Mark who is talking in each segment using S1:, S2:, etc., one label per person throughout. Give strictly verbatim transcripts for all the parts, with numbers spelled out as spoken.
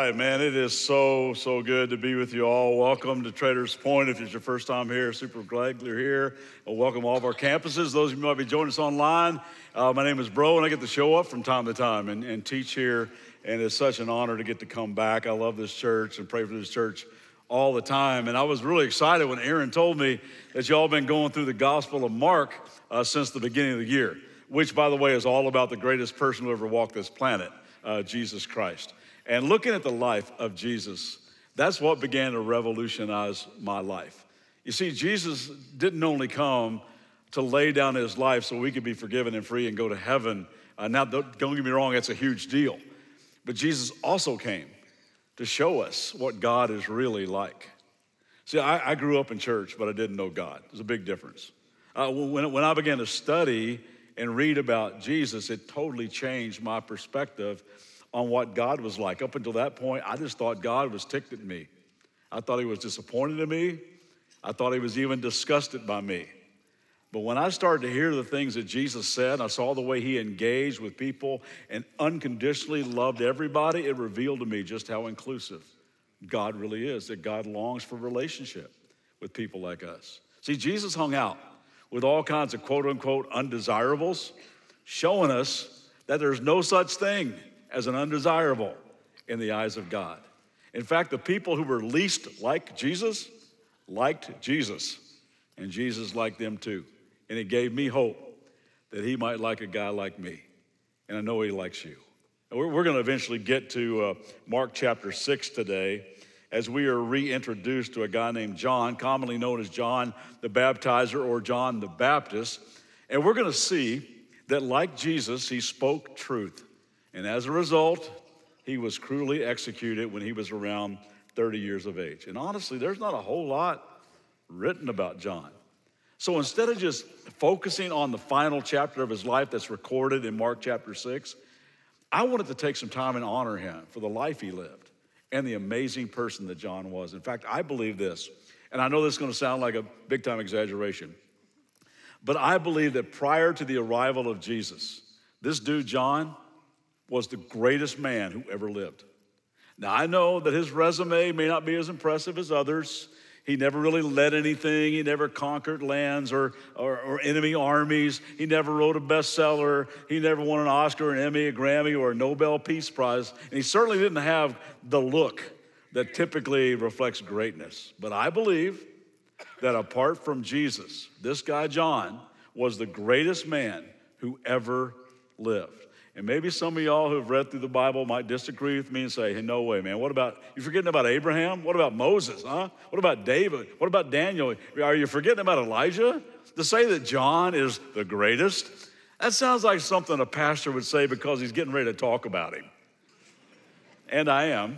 S1: right, man, it is so, so good to be with you all. Welcome to Traders Point. If it's your first time here, super glad you're here. Well, welcome all of our campuses. Those of you who might be joining us online, uh, my name is Bro, and I get to show up from time to time and, and teach here, and it's such an honor to get to come back. I love this church and pray for this church all the time, and I was really excited when Aaron told me that y'all been going through the Gospel of Mark uh, since the beginning of the year, which, by the way, is all about the greatest person who ever walked this planet, uh, Jesus Christ. And looking at the life of Jesus, that's what began to revolutionize my life. You see, Jesus didn't only come to lay down his life so we could be forgiven and free and go to heaven. Uh, now, don't get me wrong, that's a huge deal. But Jesus also came to show us what God is really like. See, I, I grew up in church, but I didn't know God. There's a big difference. Uh, when, when I began to study and read about Jesus, it totally changed my perspective on what God was like. Up until that point, I just thought God was ticked at me. I thought he was disappointed in me. I thought he was even disgusted by me. But when I started to hear the things that Jesus said, I saw the way he engaged with people and unconditionally loved everybody, it revealed to me just how inclusive God really is, that God longs for relationship with people like us. See, Jesus hung out with all kinds of quote unquote undesirables, showing us that there's no such thing as an undesirable in the eyes of God. In fact, the people who were least like Jesus liked Jesus, and Jesus liked them too. And it gave me hope that he might like a guy like me, and I know he likes you. And we're, we're gonna eventually get to uh, Mark chapter six today as we are reintroduced to a guy named John, commonly known as John the Baptizer or John the Baptist. And we're gonna see that like Jesus, he spoke truth. And as a result, he was cruelly executed when he was around thirty years of age. And honestly, there's not a whole lot written about John. So instead of just focusing on the final chapter of his life that's recorded in Mark chapter six, I wanted to take some time and honor him for the life he lived and the amazing person that John was. In fact, I believe this, and I know this is gonna sound like a big time exaggeration, but I believe that prior to the arrival of Jesus, this dude, John, was the greatest man who ever lived. Now, I know that his resume may not be as impressive as others. He never really led anything. He never conquered lands or, or, or enemy armies. He never wrote a bestseller. He never won an Oscar, an Emmy, a Grammy, or a Nobel Peace Prize. And he certainly didn't have the look that typically reflects greatness. But I believe that apart from Jesus, this guy, John, was the greatest man who ever lived. And maybe some of y'all who have read through the Bible might disagree with me and say, hey, no way, man. What about, you forgetting about Abraham? What about Moses, huh? What about David? What about Daniel? Are you forgetting about Elijah? To say that John is the greatest, that sounds like something a pastor would say because he's getting ready to talk about him. And I am.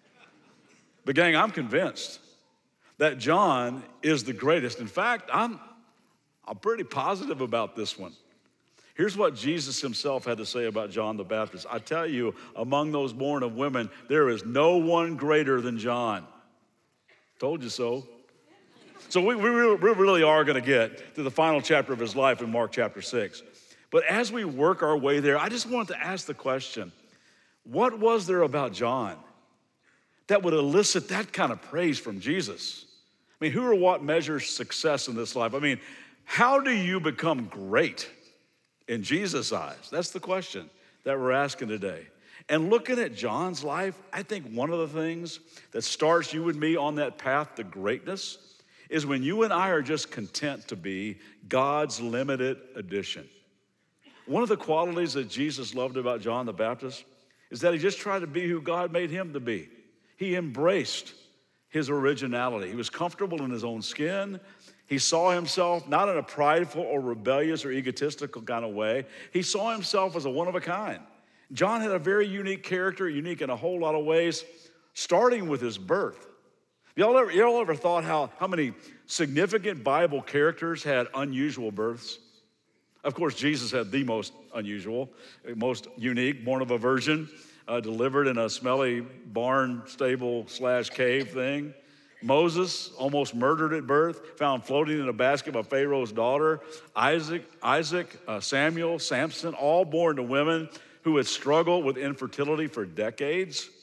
S1: But gang, I'm convinced that John is the greatest. In fact, I'm, I'm pretty positive about this one. Here's what Jesus himself had to say about John the Baptist. I tell you, among those born of women, there is no one greater than John. Told you so. So we, we really are going to get to the final chapter of his life in Mark chapter six. But as we work our way there, I just wanted to ask the question, what was there about John that would elicit that kind of praise from Jesus? I mean, who or what measures success in this life? I mean, how do you become great in Jesus' eyes? That's the question that we're asking today. And looking at John's life, I think one of the things that starts you and me on that path to greatness is when you and I are just content to be God's limited edition. One of the qualities that Jesus loved about John the Baptist is that he just tried to be who God made him to be. He embraced his originality. He was comfortable in his own skin. He saw himself not in a prideful or rebellious or egotistical kind of way. He saw himself as a one of a kind. John had a very unique character, unique in a whole lot of ways, starting with his birth. Y'all ever, y'all ever thought how, how many significant Bible characters had unusual births? Of course, Jesus had the most unusual, most unique, born of a virgin, uh, delivered in a smelly barn stable slash cave thing. Moses, almost murdered at birth, found floating in a basket by Pharaoh's daughter. Isaac, Isaac, uh, Samuel, Samson, all born to women who had struggled with infertility for decades.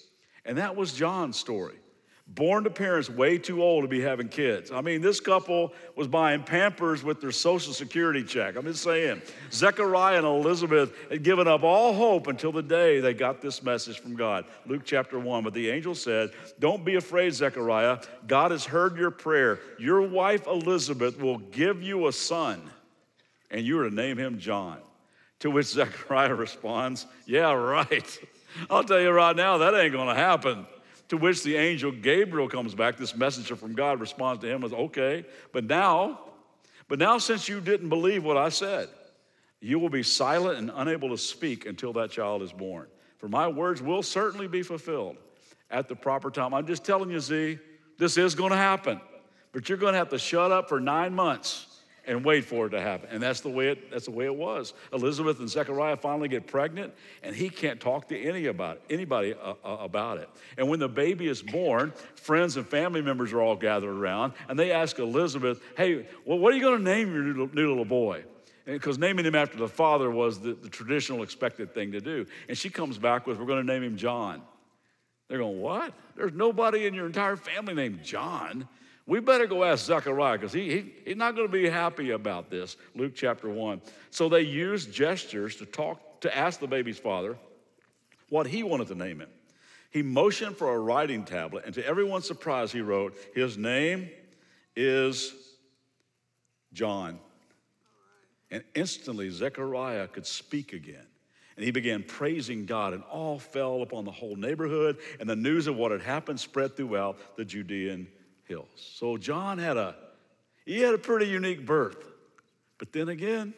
S1: And that was John's story. Born to parents way too old to be having kids. I mean, this couple was buying Pampers with their Social Security check. I'm just saying. Zechariah and Elizabeth had given up all hope until the day they got this message from God. Luke chapter one. But the angel said, "Don't be afraid, Zechariah. God has heard your prayer. Your wife Elizabeth will give you a son, and you are to name him John." To which Zechariah responds, "Yeah, right. I'll tell you right now, that ain't going to happen." To which the angel Gabriel comes back, this messenger from God responds to him as, "Okay, but now, but now since you didn't believe what I said, you will be silent and unable to speak until that child is born. For my words will certainly be fulfilled at the proper time." I'm just telling you, Z, this is going to happen, but you're going to have to shut up for nine months and wait for it to happen. And that's the way it, that's the way it was. Elizabeth and Zechariah finally get pregnant, and he can't talk to any about it, anybody uh, uh, about it. And when the baby is born, friends and family members are all gathered around, and they ask Elizabeth, "Hey, well, what are you going to name your new, new little boy?" Because naming him after the father was the, the traditional expected thing to do. And she comes back with, "We're going to name him John." They're going, "What? There's nobody in your entire family named John. We better go ask Zechariah because he, he, he's not going to be happy about this." Luke chapter one. So they used gestures to talk, to ask the baby's father what he wanted to name him. He motioned for a writing tablet, and to everyone's surprise, he wrote, "His name is John." And instantly, Zechariah could speak again. And he began praising God, and all fell upon the whole neighborhood, and the news of what had happened spread throughout the Judean hills. So John had a, he had a pretty unique birth. But then again,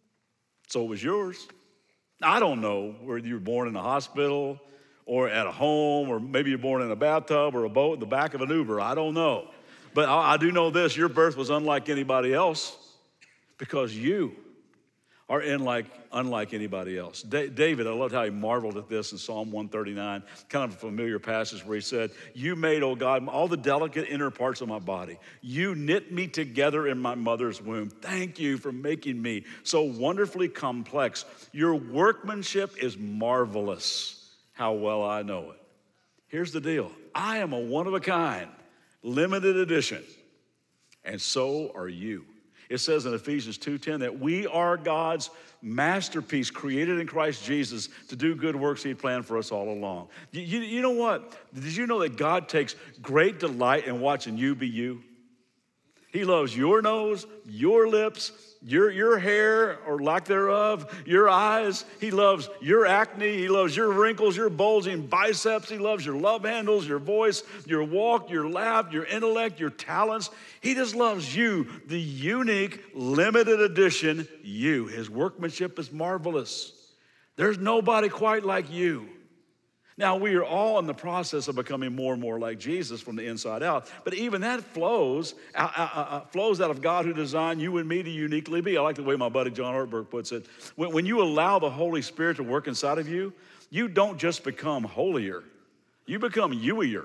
S1: so was yours. I don't know whether you were born in a hospital or at a home, or maybe you're born in a bathtub or a boat in the back of an Uber. I don't know. But I, I do know this, your birth was unlike anybody else because you are in like, unlike anybody else. Da- David, I loved how he marveled at this in Psalm one thirty-nine, kind of a familiar passage where he said, "You made, O God, all the delicate inner parts of my body. You knit me together in my mother's womb. Thank you for making me so wonderfully complex. Your workmanship is marvelous. How well I know it." Here's the deal. I am a one-of-a-kind, limited edition, and so are you. It says in Ephesians two ten that we are God's masterpiece created in Christ Jesus to do good works he had planned for us all along. You, you, you know what? Did you know that God takes great delight in watching you be you? He loves your nose, your lips, your, your hair or lack thereof, your eyes. He loves your acne. He loves your wrinkles, your bulging biceps. He loves your love handles, your voice, your walk, your laugh, your intellect, your talents. He just loves you, the unique, limited edition you. His workmanship is marvelous. There's nobody quite like you. Now, we are all in the process of becoming more and more like Jesus from the inside out, but even that flows, uh, uh, uh, flows out of God who designed you and me to uniquely be. I like the way my buddy John Ortberg puts it. When, when you allow the Holy Spirit to work inside of you, you don't just become holier, you become you-ier.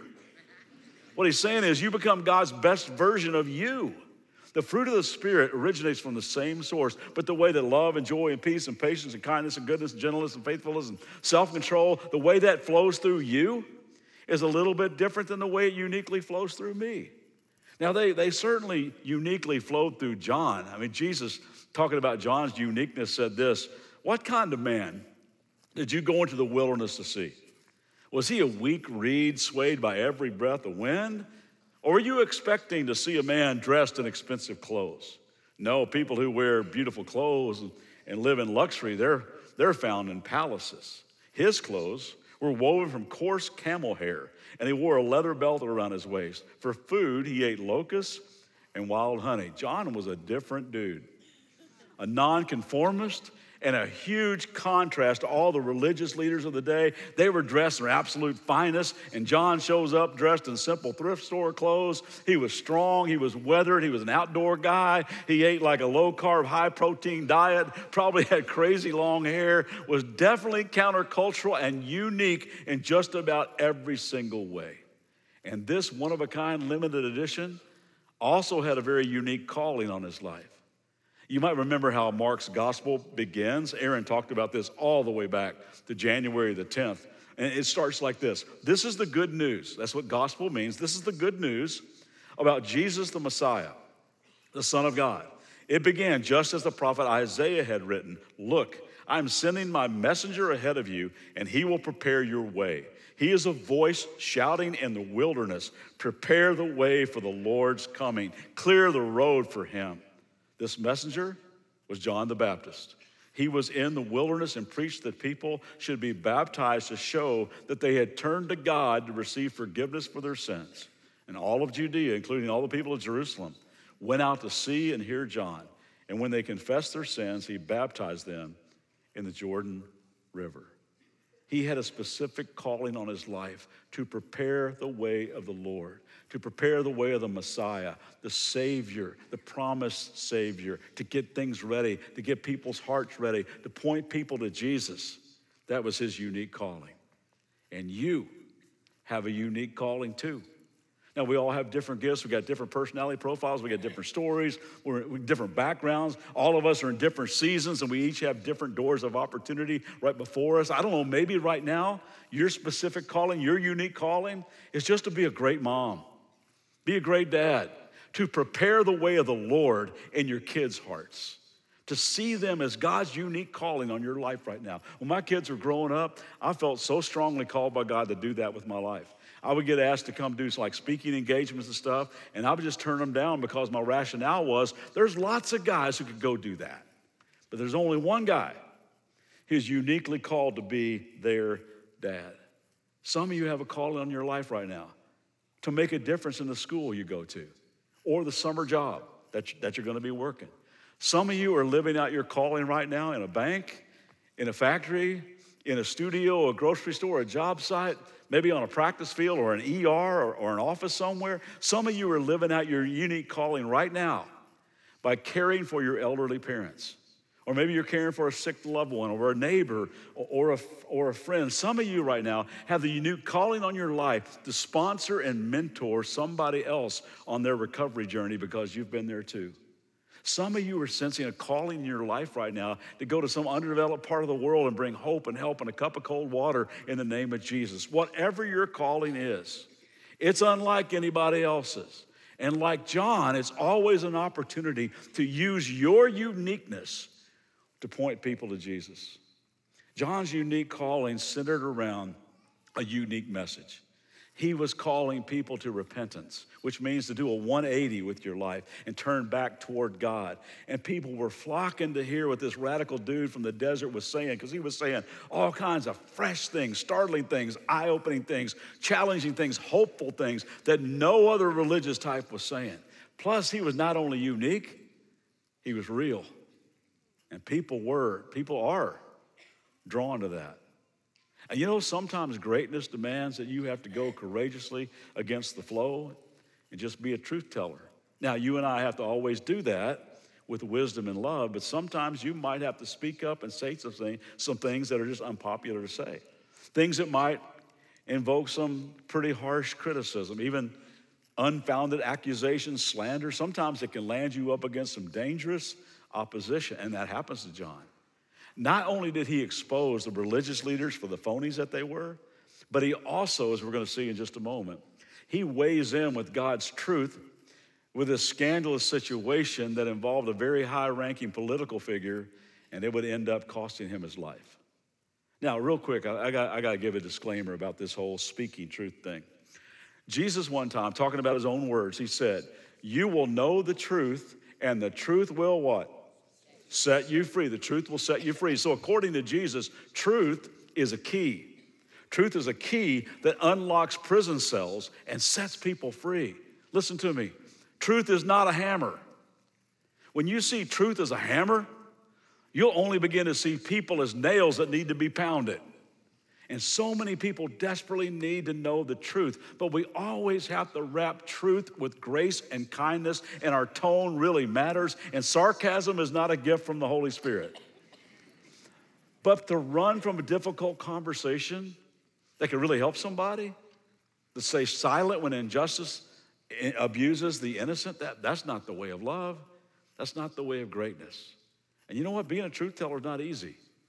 S1: What he's saying is you become God's best version of you. The fruit of the Spirit originates from the same source, but the way that love and joy and peace and patience and kindness and goodness and gentleness and faithfulness and self-control, the way that flows through you is a little bit different than the way it uniquely flows through me. Now, they, they certainly uniquely flowed through John. I mean, Jesus, talking about John's uniqueness, said this, "What kind of man did you go into the wilderness to see? Was he a weak reed swayed by every breath of wind? Or were you expecting to see a man dressed in expensive clothes? No, people who wear beautiful clothes and live in luxury, they're, they're found in palaces. His clothes were woven from coarse camel hair, and he wore a leather belt around his waist. For food, he ate locusts and wild honey." John was a different dude, a nonconformist, and a huge contrast to all the religious leaders of the day. They were dressed in their absolute finest, and John shows up dressed in simple thrift store clothes. He was strong, he was weathered, he was an outdoor guy. He ate like a low-carb, high-protein diet, probably had crazy long hair, was definitely countercultural and unique in just about every single way. And this one-of-a-kind limited edition also had a very unique calling on his life. You might remember how Mark's gospel begins. Aaron talked about this all the way back to January the tenth And it starts like this. This is the good news. That's what gospel means. This is the good news about Jesus the Messiah, the Son of God. It began just as the prophet Isaiah had written, "Look, I'm sending my messenger ahead of you, and he will prepare your way. He is a voice shouting in the wilderness, prepare the way for the Lord's coming, clear the road for him." This messenger was John the Baptist. He was in the wilderness and preached that people should be baptized to show that they had turned to God to receive forgiveness for their sins. And all of Judea, including all the people of Jerusalem, went out to see and hear John. And when they confessed their sins, he baptized them in the Jordan River. He had a specific calling on his life to prepare the way of the Lord, to prepare the way of the Messiah, the Savior, the promised Savior, to get things ready, to get people's hearts ready, to point people to Jesus. That was his unique calling. And you have a unique calling too. Now, we all have different gifts. We got different personality profiles. We got different stories. We're in different backgrounds. All of us are in different seasons, and we each have different doors of opportunity right before us. I don't know, maybe right now, your specific calling, your unique calling is just to be a great mom, be a great dad, to prepare the way of the Lord in your kids' hearts, to see them as God's unique calling on your life right now. When my kids were growing up, I felt so strongly called by God to do that with my life. I would get asked to come do like speaking engagements and stuff, and I would just turn them down because my rationale was there's lots of guys who could go do that, but there's only one guy who's uniquely called to be their dad. Some of you have a calling on your life right now to make a difference in the school you go to or the summer job that, you, that you're going to be working. Some of you are living out your calling right now in a bank, in a factory, in a studio, a grocery store, a job site, maybe on a practice field or an E R or, or an office somewhere. Some of you are living out your unique calling right now by caring for your elderly parents. Or maybe you're caring for a sick loved one or a neighbor or, or, a, or a friend. Some of you right now have the unique calling on your life to sponsor and mentor somebody else on their recovery journey because you've been there too. Some of you are sensing a calling in your life right now to go to some underdeveloped part of the world and bring hope and help and a cup of cold water in the name of Jesus. Whatever your calling is, it's unlike anybody else's. And like John, it's always an opportunity to use your uniqueness to point people to Jesus. John's unique calling centered around a unique message. He was calling people to repentance, which means to do a one eighty with your life and turn back toward God. And people were flocking to hear what this radical dude from the desert was saying, because he was saying all kinds of fresh things, startling things, eye-opening things, challenging things, hopeful things that no other religious type was saying. Plus, he was not only unique, he was real. And people were, people are drawn to that. And you know, sometimes greatness demands that you have to go courageously against the flow and just be a truth teller. Now, you and I have to always do that with wisdom and love, but sometimes you might have to speak up and say something, some things that are just unpopular to say. Things that might invoke some pretty harsh criticism, even unfounded accusations, slander. Sometimes it can land you up against some dangerous opposition, and that happens to John. Not only did he expose the religious leaders for the phonies that they were, but he also, as we're going to see in just a moment, he weighs in with God's truth with a scandalous situation that involved a very high-ranking political figure, and it would end up costing him his life. Now, real quick, I, I got I got to give a disclaimer about this whole speaking truth thing. Jesus one time, talking about his own words, he said, "You will know the truth, and the truth will" what? Set you free. The truth will set you free. So according to Jesus, truth is a key. Truth is a key that unlocks prison cells and sets people free. Listen to me. Truth is not a hammer. When you see truth as a hammer, you'll only begin to see people as nails that need to be pounded. And so many people desperately need to know the truth, but we always have to wrap truth with grace and kindness, and our tone really matters, and sarcasm is not a gift from the Holy Spirit. But to run from a difficult conversation that can really help somebody, to stay silent when injustice abuses the innocent, that, that's not the way of love. That's not the way of greatness. And you know what? Being a truth teller is not easy.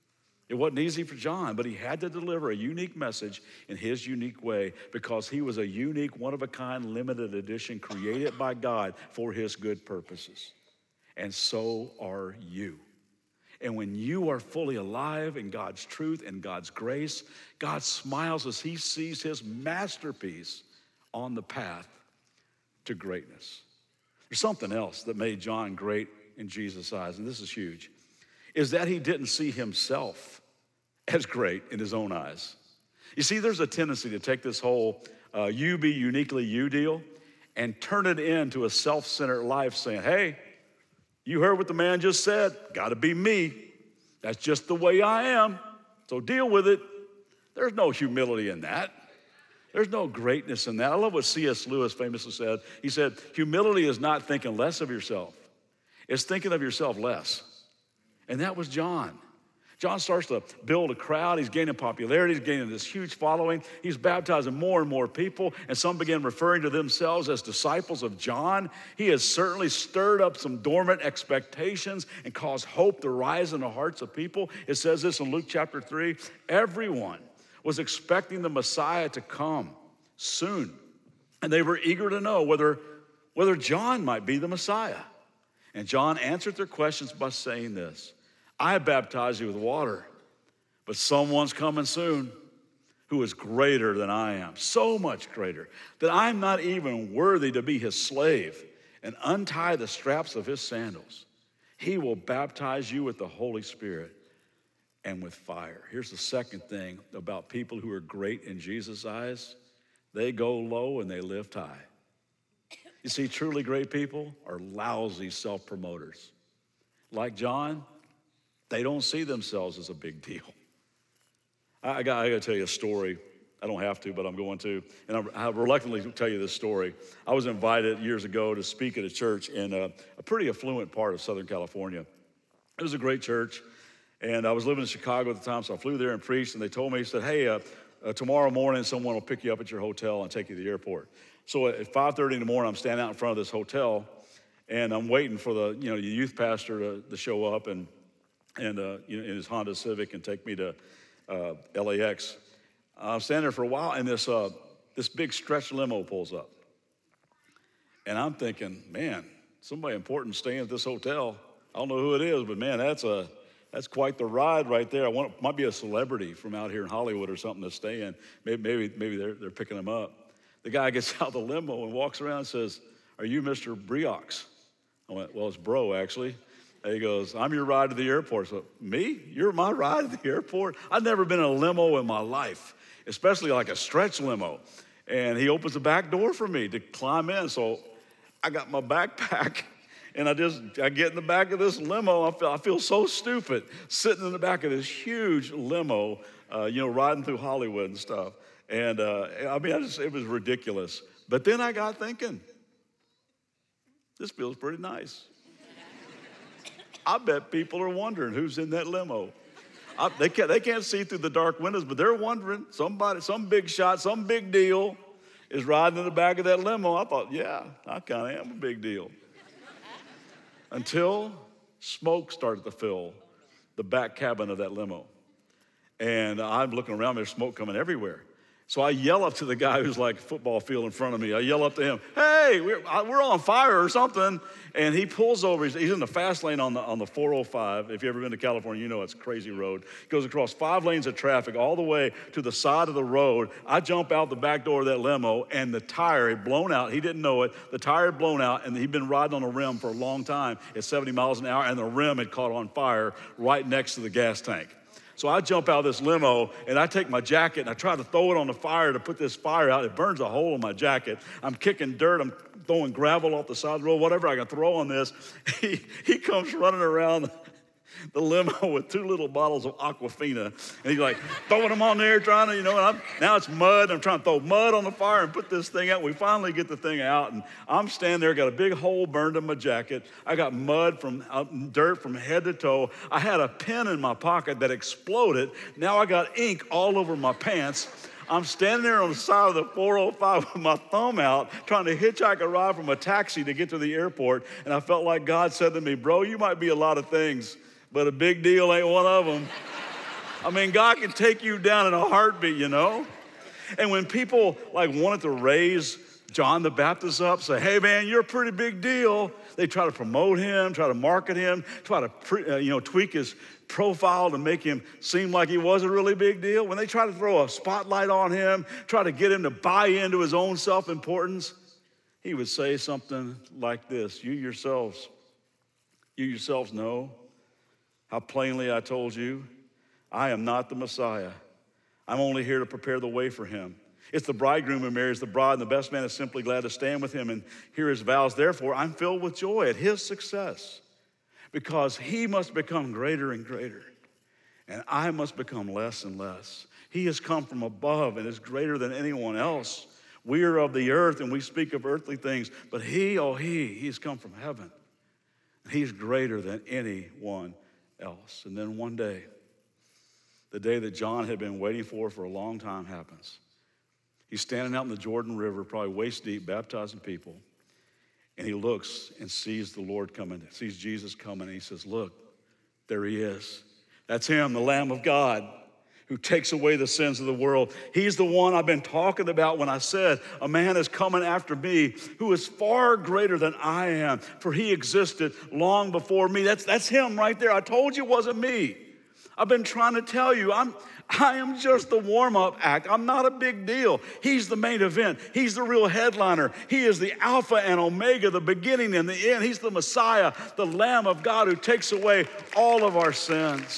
S1: It wasn't easy for John, but he had to deliver a unique message in his unique way because he was a unique, one-of-a-kind, limited edition created by God for his good purposes. And so are you. And when you are fully alive in God's truth and God's grace, God smiles as he sees his masterpiece on the path to greatness. There's something else that made John great in Jesus' eyes, and this is huge, is that he didn't see himself as great in his own eyes. You see, there's a tendency to take this whole uh, you be uniquely you deal and turn it into a self-centered life saying, hey, you heard what the man just said, gotta be me. That's just the way I am, so deal with it. There's no humility in that. There's no greatness in that. I love what C S Lewis famously said. He said, humility is not thinking less of yourself. It's thinking of yourself less. And that was John. John starts to build a crowd. He's gaining popularity. He's gaining this huge following. He's baptizing more and more people, and some begin referring to themselves as disciples of John. He has certainly stirred up some dormant expectations and caused hope to rise in the hearts of people. It says this in Luke chapter three, everyone was expecting the Messiah to come soon, and they were eager to know whether, whether John might be the Messiah. And John answered their questions by saying this, I baptize you with water, but someone's coming soon who is greater than I am, so much greater, that I'm not even worthy to be his slave and untie the straps of his sandals. He will baptize you with the Holy Spirit and with fire. Here's the second thing about people who are great in Jesus' eyes. They go low and they lift high. You see, truly great people are lousy self-promoters. Like John, they don't see themselves as a big deal. I, I got, I got to tell you a story. I don't have to, but I'm going to. And I, I reluctantly tell you this story. I was invited years ago to speak at a church in a, a pretty affluent part of Southern California. It was a great church. And I was living in Chicago at the time, so I flew there and preached. And they told me, he said, hey, uh, uh, tomorrow morning someone will pick you up at your hotel and take you to the airport. So at five thirty in the morning, I'm standing out in front of this hotel. And I'm waiting for the, you know, the youth pastor to, to show up and and uh, you know, in his Honda Civic and take me to uh, L A X. I'm standing there for a while, and this uh, this big stretch limo pulls up. And I'm thinking, man, somebody important staying at this hotel. I don't know who it is, but man, that's a that's quite the ride right there. I want might be a celebrity from out here in Hollywood or something that's staying. Maybe maybe maybe they're they're picking him up. The guy gets out of the limo and walks around and says, "Are you Mister Briox?" I went, "Well, it's Bro, actually." And he goes, "I'm your ride to the airport." So, me? You're my ride to the airport? I've never been in a limo in my life, especially like a stretch limo. And he opens the back door for me to climb in. So I got my backpack, and I just, I get in the back of this limo. I feel, I feel so stupid sitting in the back of this huge limo, uh, you know, riding through Hollywood and stuff. And uh, I mean, I just, it was ridiculous. But then I got thinking, this feels pretty nice. I bet people are wondering who's in that limo. I, they, can't, they can't see through the dark windows, but they're wondering, somebody, some big shot, some big deal is riding in the back of that limo. I thought, yeah, I kind of am a big deal. Until smoke started to fill the back cabin of that limo. And I'm looking around, there's smoke coming everywhere. So I yell up to the guy who's like a football field in front of me. I yell up to him, "Hey, we're, we're on fire or something." And he pulls over. He's, he's in the fast lane on the, on the four oh five. If you've ever been to California, you know it's a crazy road. He goes across five lanes of traffic all the way to the side of the road. I jump out the back door of that limo, and the tire had blown out. He didn't know it. The tire had blown out, and he'd been riding on a rim for a long time at seventy miles an hour, and the rim had caught on fire right next to the gas tank. So I jump out of this limo, and I take my jacket, and I try to throw it on the fire to put this fire out. It burns a hole in my jacket. I'm kicking dirt. I'm throwing gravel off the side of the road, whatever I can throw on this. He, he comes running around the limo with two little bottles of Aquafina, and he's like throwing them on there, trying to, you know, and I'm, now it's mud. I'm trying to throw mud on the fire and put this thing out. We finally get the thing out, and I'm standing there, got a big hole burned in my jacket. I got mud from uh, dirt from head to toe. I had a pen in my pocket that exploded. Now I got ink all over my pants. I'm standing there on the side of the four oh five with my thumb out, trying to hitchhike a ride from a taxi to get to the airport, and I felt like God said to me, "Bro, you might be a lot of things, but a big deal ain't one of them." I mean, God can take you down in a heartbeat, you know? And when people like wanted to raise John the Baptist up, say, hey man, you're a pretty big deal. They try to promote him, try to market him, try to pre, uh, you know, tweak his profile to make him seem like he was a really big deal. When they try to throw a spotlight on him, try to get him to buy into his own self-importance, he would say something like this: you yourselves, you yourselves know how plainly I told you, I am not the Messiah. I'm only here to prepare the way for him. It's the bridegroom who marries the bride, and the best man is simply glad to stand with him and hear his vows. Therefore, I'm filled with joy at his success, because he must become greater and greater, and I must become less and less. He has come from above and is greater than anyone else. We are of the earth, and we speak of earthly things, but he, oh he, he's come from heaven. He's greater than anyone else. And then one day, the day that John had been waiting for for a long time happens. He's standing out in the Jordan River, probably waist deep, baptizing people. And he looks and sees the Lord coming, sees Jesus coming, and he says, look, there he is. That's him, the Lamb of God, who takes away the sins of the world. He's the one I've been talking about when I said, a man is coming after me who is far greater than I am, for he existed long before me. That's, that's him right there. I told you it wasn't me. I've been trying to tell you, I'm, I am just the warm-up act. I'm not a big deal. He's the main event. He's the real headliner. He is the Alpha and Omega, the beginning and the end. He's the Messiah, the Lamb of God who takes away all of our sins.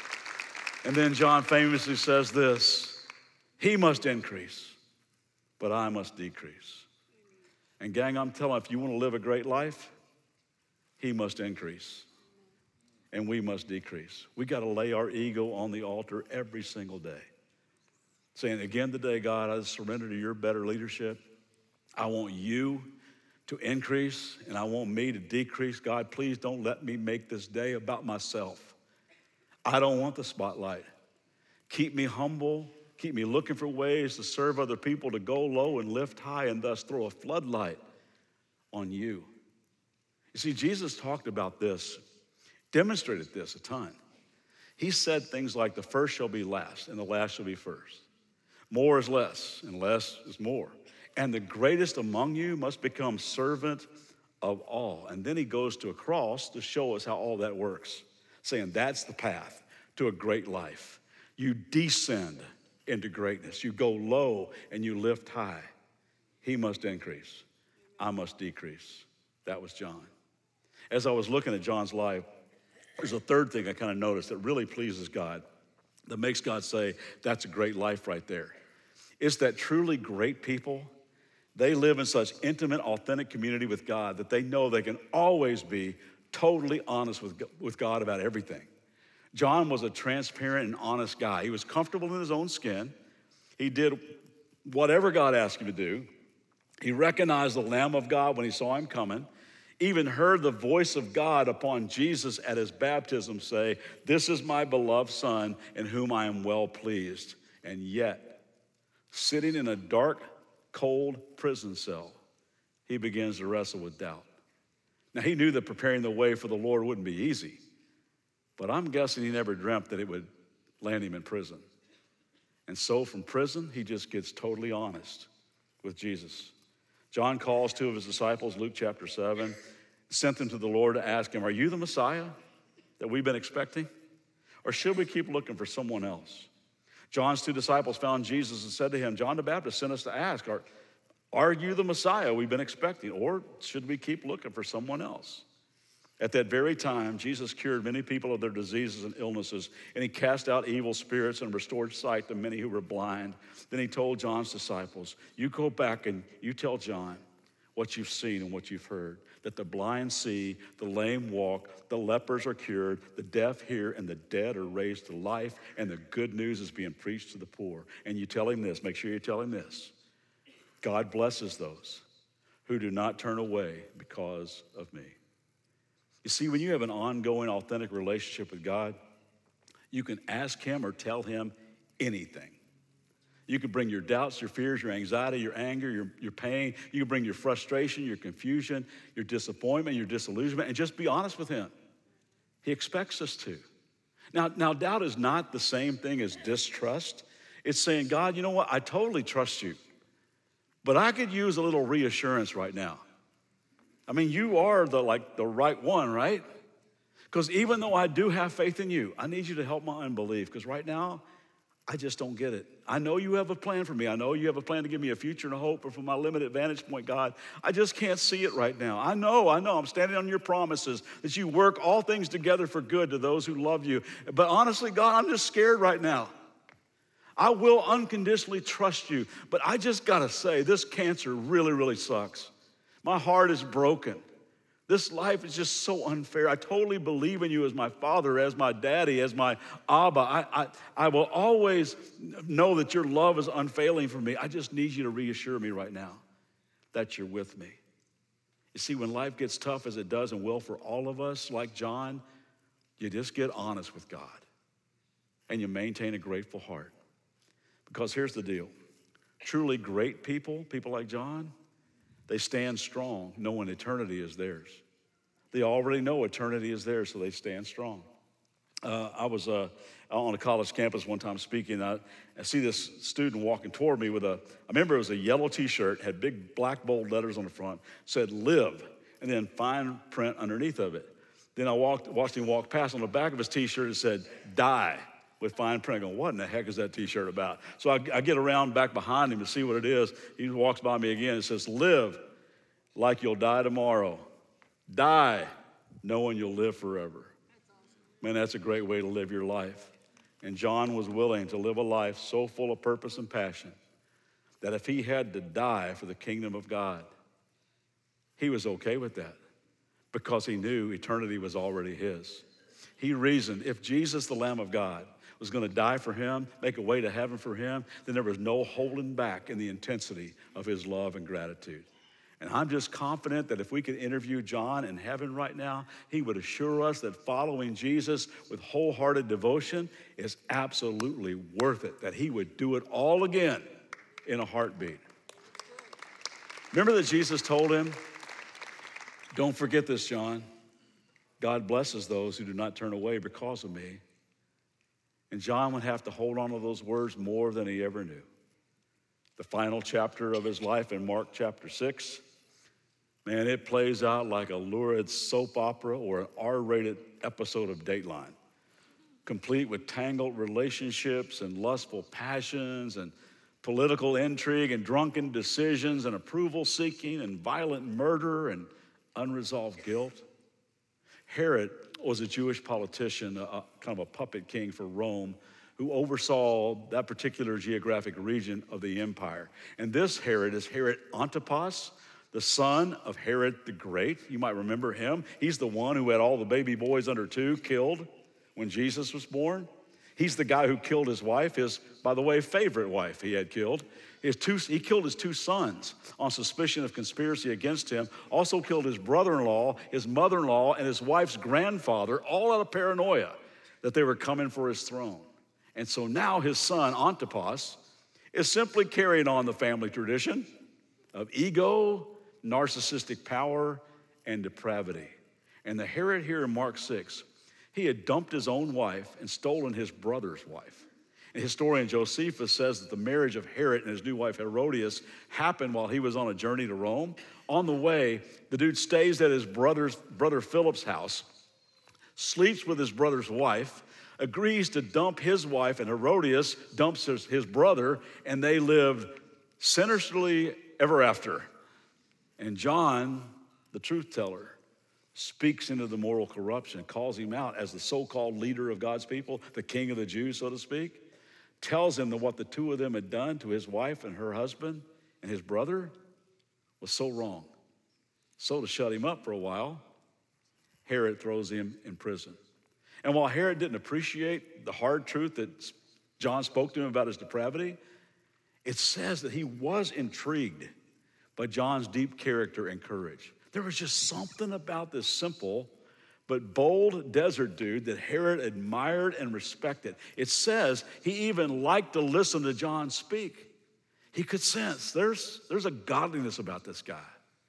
S1: And then John famously says this: he must increase, but I must decrease. And gang, I'm telling you, if you want to live a great life, he must increase, and we must decrease. We got to lay our ego on the altar every single day, saying, again today, God, I surrender to your better leadership. I want you to increase, and I want me to decrease. God, please don't let me make this day about myself. I don't want the spotlight. Keep me humble. Keep me looking for ways to serve other people, to go low and lift high, and thus throw a floodlight on you. You see, Jesus talked about this, demonstrated this a ton. He said things like, the first shall be last, and the last shall be first. More is less, and less is more. And the greatest among you must become servant of all. And then he goes to a cross to show us how all that works, saying that's the path to a great life. You descend into greatness. You go low and you lift high. He must increase. I must decrease. That was John. As I was looking at John's life, there's a third thing I kind of noticed that really pleases God, that makes God say, that's a great life right there. It's that truly great people, they live in such intimate, authentic community with God that they know they can always be totally honest with, with God about everything. John was a transparent and honest guy. He was comfortable in his own skin. He did whatever God asked him to do. He recognized the Lamb of God when he saw him coming, even heard the voice of God upon Jesus at his baptism say, this is my beloved Son in whom I am well pleased. And yet, sitting in a dark, cold prison cell, he begins to wrestle with doubt. Now, he knew that preparing the way for the Lord wouldn't be easy, but I'm guessing he never dreamt that it would land him in prison. And so from prison, he just gets totally honest with Jesus. John calls two of his disciples, Luke chapter seven, sent them to the Lord to ask him, are you the Messiah that we've been expecting? Or should we keep looking for someone else? John's two disciples found Jesus and said to him, John the Baptist sent us to ask, are, are you the Messiah we've been expecting? Or should we keep looking for someone else? At that very time, Jesus cured many people of their diseases and illnesses, and he cast out evil spirits and restored sight to many who were blind. Then he told John's disciples, you go back and you tell John what you've seen and what you've heard, that the blind see, the lame walk, the lepers are cured, the deaf hear, and the dead are raised to life, and the good news is being preached to the poor. And you tell him this, make sure you tell him this, God blesses those who do not turn away because of me. You see, when you have an ongoing, authentic relationship with God, you can ask him or tell him anything. You can bring your doubts, your fears, your anxiety, your anger, your, your pain. You can bring your frustration, your confusion, your disappointment, your disillusionment, and just be honest with him. He expects us to. Now, now, doubt is not the same thing as distrust. It's saying, God, you know what? I totally trust you, but I could use a little reassurance right now. I mean, you are the like the right one, right? Because even though I do have faith in you, I need you to help my unbelief, because right now, I just don't get it. I know you have a plan for me. I know you have a plan to give me a future and a hope, but from my limited vantage point, God, I just can't see it right now. I know, I know, I'm standing on your promises that you work all things together for good to those who love you. But honestly, God, I'm just scared right now. I will unconditionally trust you, but I just gotta say, this cancer really, really sucks. My heart is broken. This life is just so unfair. I totally believe in you as my father, as my daddy, as my Abba. I, I, I will always know that your love is unfailing for me. I just need you to reassure me right now that you're with me. You see, when life gets tough, as it does and will for all of us, like John, you just get honest with God and you maintain a grateful heart. Because here's the deal. Truly great people, people like John, they stand strong knowing eternity is theirs. They already know eternity is theirs, so they stand strong. Uh, I was uh, on a college campus one time speaking. I, I see this student walking toward me with a, I remember it was a yellow t-shirt, had big black bold letters on the front, said live, and then fine print underneath of it. Then I walked, watched him walk past. On the back of his t-shirt, it said die, with fine print. I go, what in the heck is that t-shirt about? So I, I get around back behind him to see what it is. He walks by me again. It says, live like you'll die tomorrow. Die knowing you'll live forever. Man, that's a great way to live your life. And John was willing to live a life so full of purpose and passion that if he had to die for the kingdom of God, he was okay with that because he knew eternity was already his. He reasoned if Jesus, the Lamb of God, was going to die for him, make a way to heaven for him, then there was no holding back in the intensity of his love and gratitude. And I'm just confident that if we could interview John in heaven right now, he would assure us that following Jesus with wholehearted devotion is absolutely worth it, that he would do it all again in a heartbeat. Remember that Jesus told him, don't forget this, John. God blesses those who do not turn away because of me. And John would have to hold on to those words more than he ever knew. The final chapter of his life in Mark chapter six, man, it plays out like a lurid soap opera or an R-rated episode of Dateline, complete with tangled relationships and lustful passions and political intrigue and drunken decisions and approval seeking and violent murder and unresolved guilt. Herod was a Jewish politician, a, kind of a puppet king for Rome, who oversaw that particular geographic region of the empire. And this Herod is Herod Antipas, the son of Herod the Great. You might remember him. He's the one who had all the baby boys under two killed when Jesus was born. He's the guy who killed his wife, his, by the way, favorite wife he had killed. His two, he killed his two sons on suspicion of conspiracy against him, also killed his brother-in-law, his mother-in-law, and his wife's grandfather, all out of paranoia that they were coming for his throne. And so now his son, Antipas, is simply carrying on the family tradition of ego, narcissistic power, and depravity. And the Herod here in Mark six, he had dumped his own wife and stolen his brother's wife. And historian Josephus says that the marriage of Herod and his new wife Herodias happened while he was on a journey to Rome. On the way, the dude stays at his brother's, brother Philip's house, sleeps with his brother's wife, agrees to dump his wife, and Herodias dumps his, his brother, and they lived sinisterly ever after. And John, the truth teller, speaks into the moral corruption, calls him out as the so-called leader of God's people, the king of the Jews, so to speak, tells him that what the two of them had done to his wife and her husband and his brother was so wrong. So to shut him up for a while, Herod throws him in prison. And while Herod didn't appreciate the hard truth that John spoke to him about his depravity, it says that he was intrigued by John's deep character and courage. There was just something about this simple but bold desert dude that Herod admired and respected. It says he even liked to listen to John speak. He could sense there's, there's a godliness about this guy.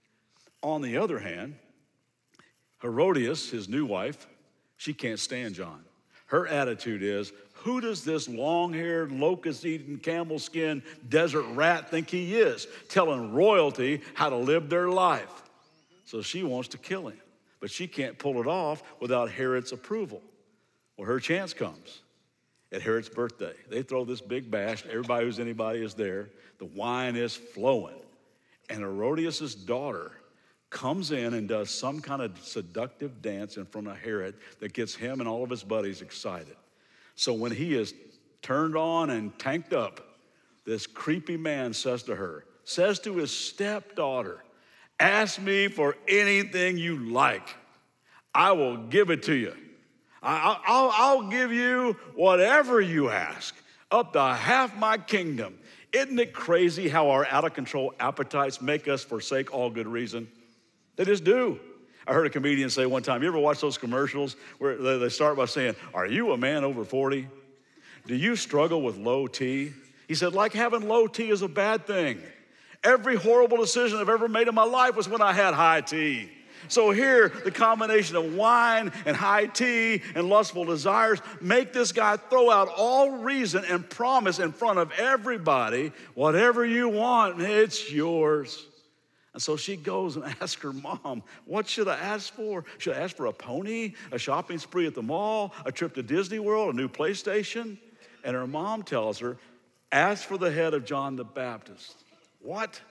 S1: On the other hand, Herodias, his new wife, she can't stand John. Her attitude is, who does this long-haired, locust-eating, camel-skinned desert rat think he is, telling royalty how to live their life? So she wants to kill him, but she can't pull it off without Herod's approval. Well, her chance comes at Herod's birthday. They throw this big bash. Everybody who's anybody is there. The wine is flowing. And Herodias' daughter comes in and does some kind of seductive dance in front of Herod that gets him and all of his buddies excited. So when he is turned on and tanked up, this creepy man says to her, says to his stepdaughter, ask me for anything you like. I will give it to you. I, I'll, I'll give you whatever you ask, up to half my kingdom. Isn't it crazy how our out-of-control appetites make us forsake all good reason? They just do. I heard a comedian say one time, you ever watch those commercials where they start by saying, are you a man over forty? Do you struggle with low T? He said, like having low T is a bad thing. Every horrible decision I've ever made in my life was when I had high T. So here, the combination of wine and high tea and lustful desires make this guy throw out all reason and promise in front of everybody, whatever you want, it's yours. And so she goes and asks her mom, what should I ask for? Should I ask for a pony, a shopping spree at the mall, a trip to Disney World, a new PlayStation? And her mom tells her, ask for the head of John the Baptist. What?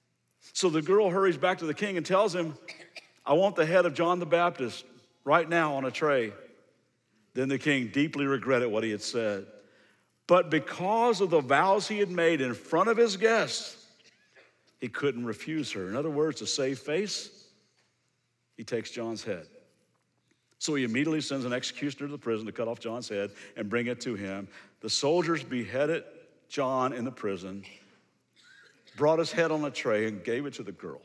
S1: So the girl hurries back to the king and tells him, I want the head of John the Baptist right now on a tray. Then the king deeply regretted what he had said. But because of the vows he had made in front of his guests, he couldn't refuse her. In other words, to save face, he takes John's head. So he immediately sends an executioner to the prison to cut off John's head and bring it to him. The soldiers beheaded John in the prison, brought his head on a tray and gave it to the girl,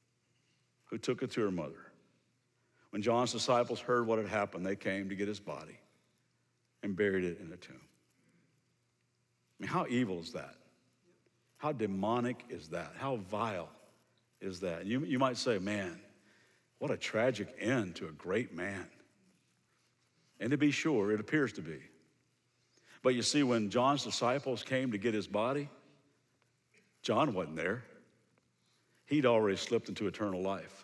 S1: who took it to her mother. When John's disciples heard what had happened, they came to get his body and buried it in a tomb. I mean, how evil is that? How demonic is that? How vile is that? You, you might say, man, what a tragic end to a great man. And to be sure, it appears to be. But you see, when John's disciples came to get his body, John wasn't there. He'd already slipped into eternal life.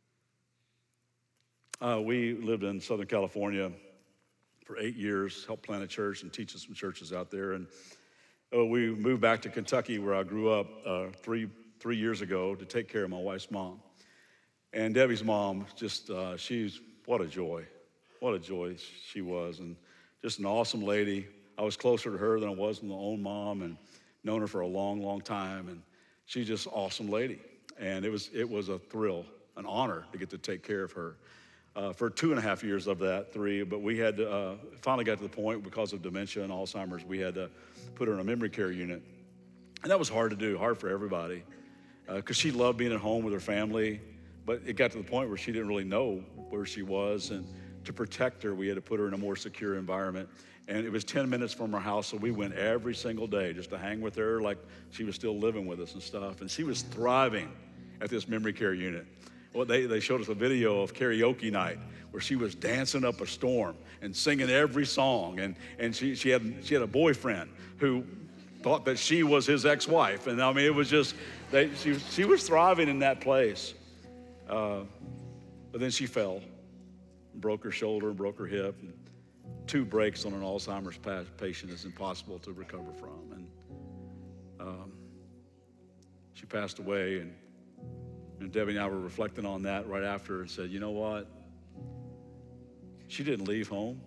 S1: Uh, we lived in Southern California for eight years, helped plant a church and teach some churches out there. And uh, we moved back to Kentucky, where I grew up uh, three three years ago, to take care of my wife's mom. And Debbie's mom, just uh, she's what a joy, what a joy she was, and just an awesome lady. I was closer to her than I was to my own mom, and known her for a long, long time. And she's just an awesome lady. And it was it was a thrill, an honor to get to take care of her. Uh, for two and a half years of that, three, but we had to, uh, finally got to the point because of dementia and Alzheimer's, we had to put her in a memory care unit. And that was hard to do, hard for everybody, because uh, she loved being at home with her family, but it got to the point where she didn't really know where she was, and to protect her, we had to put her in a more secure environment. And it was ten minutes from her house, so we went every single day just to hang with her like she was still living with us and stuff. And she was thriving at this memory care unit. Well, they, they showed us a video of karaoke night where she was dancing up a storm and singing every song. And, and she, she, had, she had a boyfriend who thought that she was his ex-wife. And I mean, it was just, they, she, she was thriving in that place. Uh, but then she fell, broke her shoulder, broke her hip. And two breaks on an Alzheimer's patient is impossible to recover from. And um, she passed away, and And Debbie and I were reflecting on that right after and said, you know what? She didn't leave home.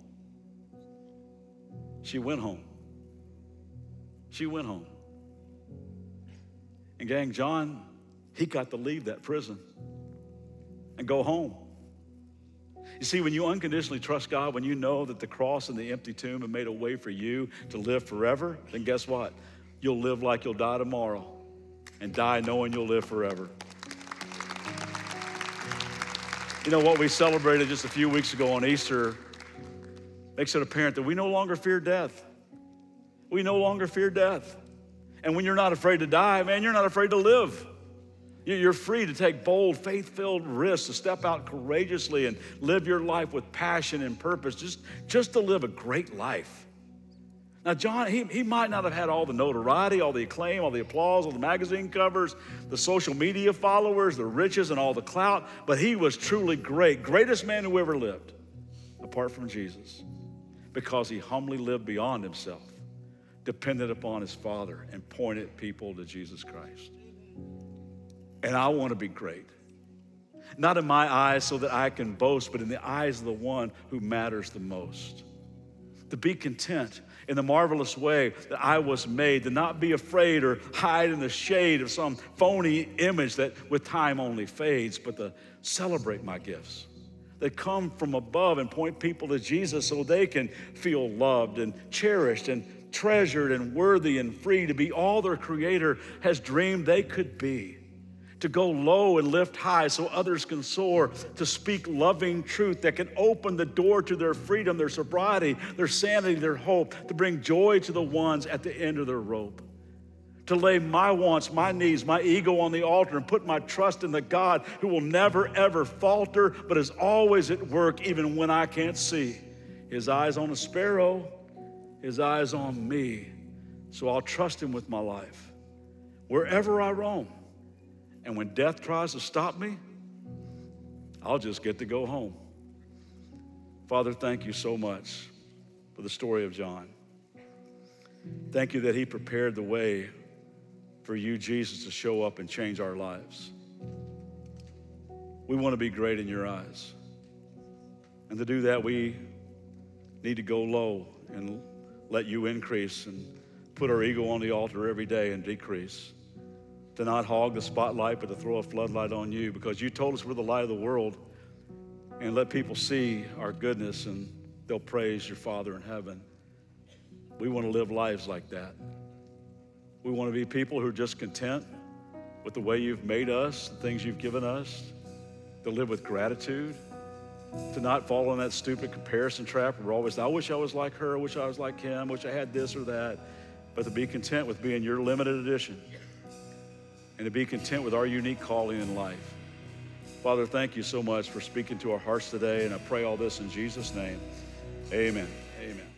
S1: She went home. She went home. And gang, John, he got to leave that prison and go home. You see, when you unconditionally trust God, when you know that the cross and the empty tomb have made a way for you to live forever, then guess what? You'll live like you'll die tomorrow and die knowing you'll live forever. You know, what we celebrated just a few weeks ago on Easter makes it apparent that we no longer fear death. We no longer fear death. And when you're not afraid to die, man, you're not afraid to live. You're free to take bold, faith-filled risks, to step out courageously and live your life with passion and purpose, just, just to live a great life. Now, John, he, he might not have had all the notoriety, all the acclaim, all the applause, all the magazine covers, the social media followers, the riches, and all the clout, but he was truly great, greatest man who ever lived, apart from Jesus, because he humbly lived beyond himself, depended upon his Father, and pointed people to Jesus Christ. And I want to be great. Not in my eyes so that I can boast, but in the eyes of the one who matters the most. To be content in the marvelous way that I was made, to not be afraid or hide in the shade of some phony image that with time only fades, but to celebrate my gifts that come from above and point people to Jesus so they can feel loved and cherished and treasured and worthy and free to be all their Creator has dreamed they could be. To go low and lift high so others can soar, to speak loving truth that can open the door to their freedom, their sobriety, their sanity, their hope, to bring joy to the ones at the end of their rope. To lay my wants, my needs, my ego on the altar and put my trust in the God who will never, ever falter, but is always at work even when I can't see. His eyes on a sparrow, his eyes on me. So I'll trust him with my life, wherever I roam. And when death tries to stop me, I'll just get to go home. Father, thank you so much for the story of John. Thank you that he prepared the way for you, Jesus, to show up and change our lives. We want to be great in your eyes. And to do that, we need to go low and let you increase and put our ego on the altar every day and decrease. To not hog the spotlight, but to throw a floodlight on you, because you told us we're the light of the world, and let people see our goodness and they'll praise your Father in heaven. We want to live lives like that. We want to be people who are just content with the way you've made us, the things you've given us, to live with gratitude, to not fall in that stupid comparison trap where we're always, I wish I was like her, I wish I was like him, I wish I had this or that, but to be content with being your limited edition. And to be content with our unique calling in life. Father, thank you so much for speaking to our hearts today, and I pray all this in Jesus' name. Amen. Amen.